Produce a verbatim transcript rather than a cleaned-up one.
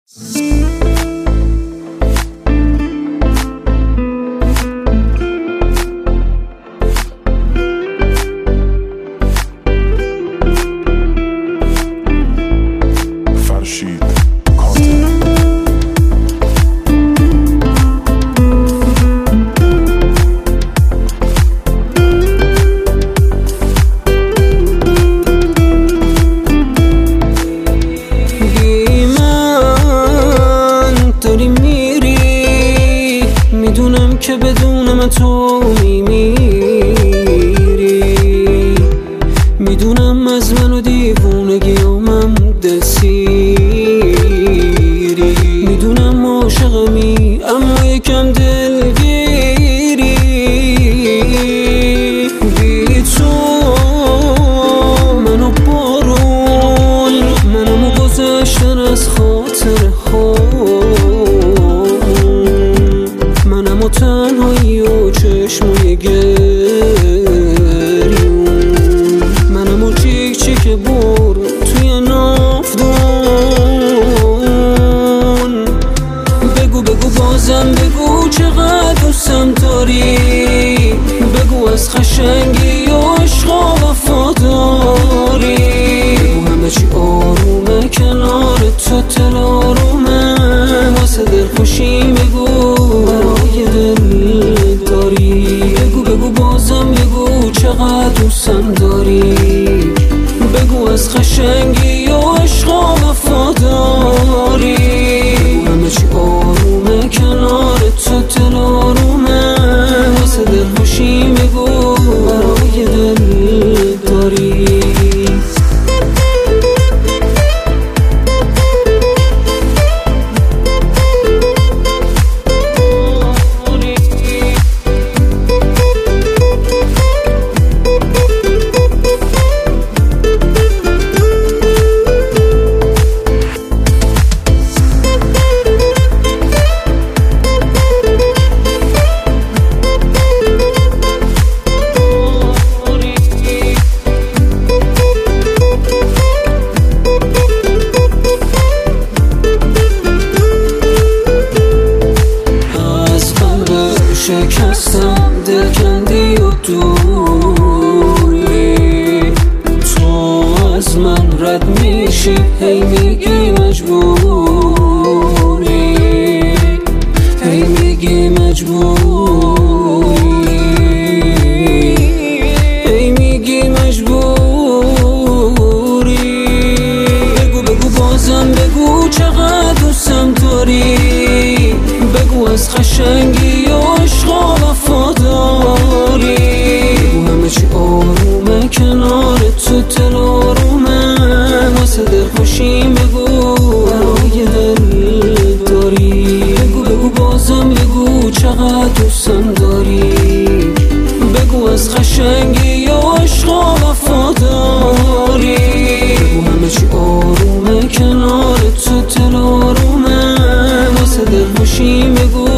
که بدون من تو میمیری، میدونم از من و دیوونگیامم دلسیری، میدونم عاشقمی اما یکم دلگیری. بی تو منو بارون، منمو گذشتن از خاطر منم و تنهایی و چشمای گریون، منم و چیک چیک بارون توی ناودون. بگو بگو بازم بگو چقدر دوستم داری، بگو از خشنگی و عشق و وفاداری، بگو همه چی آرومه کنار تو، دل آرومه واسه دل خوشی بگو برای دل داری. بگو بگو بازم بگو چقدر دوستم داری، بگو از خشنگی و عشق و وفاداری، بگو همه چی آرومه کنار تو، دل آرومه واسه دل خوشی بگو برای دل داری. شکستم دل کندی و دوری، تو از من رد میشی هی میگی مجبوری، هی میگی مجبوری، هی میگی مجبوری. بگو بگو بازم بگو چقدر دوستم داری، بگو از خشنگی و عشق و وفاداری، بگو همه چی آرومه کنار تو، دل آرومه واسه دل خوشی بگو برای دل داری. بگو بگو بازم بگو چقدر دوستم داری، بگو از خشنگی و عشق و وفاداری، بگو همه چی آرومه کنار تو، دل آرومه واسه دل خوشی بگو